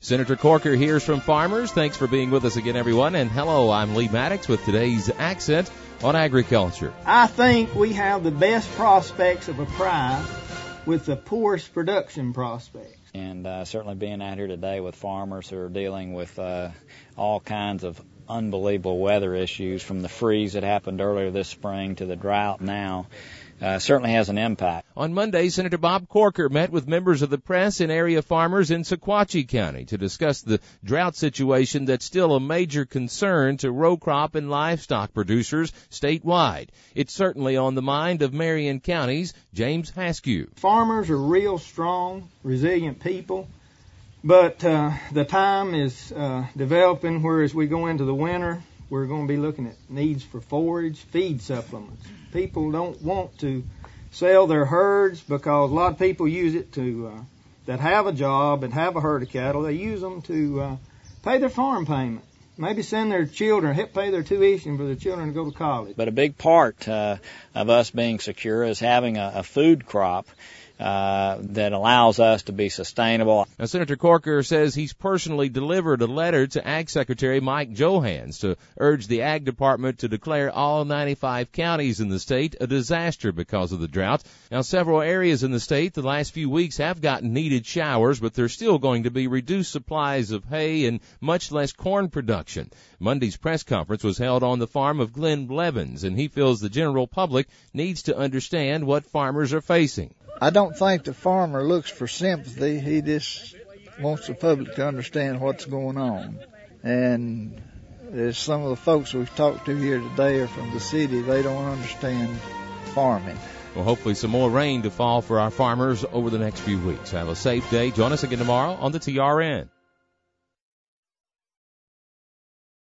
Senator Corker hears from farmers. Thanks for being with us again, everyone. And hello, I'm Lee Maddox with today's Accent on Agriculture. I think we have the best prospects of a prize with the poorest production prospects. And certainly being out here today with farmers who are dealing with all kinds of unbelievable weather issues, from the freeze that happened earlier this spring to the drought now, certainly has an impact. On Monday, Senator Bob Corker met with members of the press and area farmers in Sequatchie County to discuss the drought situation that's still a major concern to row crop and livestock producers statewide. It's certainly on the mind of Marion County's James Haskew. Farmers are real strong, resilient people, but the time is developing where as we go into the winter, we're going to be looking at needs for forage, feed supplements. People don't want to sell their herds because a lot of people use it to that have a job and have a herd of cattle. They use them to pay their farm payment, maybe send their children, help pay their tuition for their children to go to college. But a big part of us being secure is having a food crop that allows us to be sustainable. Now, Senator Corker says he's personally delivered a letter to Ag Secretary Mike Johans to urge the Ag Department to declare all 95 counties in the state a disaster because of the drought. Now, several areas in the state the last few weeks have gotten needed showers, but there's still going to be reduced supplies of hay and much less corn production. Monday's press conference was held on the farm of Glenn Blevins, and he feels the general public needs to understand what farmers are facing. I don't think the farmer looks for sympathy. He just wants the public to understand what's going on. And as some of the folks we've talked to here today are from the city, they don't understand farming. Well, hopefully some more rain to fall for our farmers over the next few weeks. Have a safe day. Join us again tomorrow on the TRN.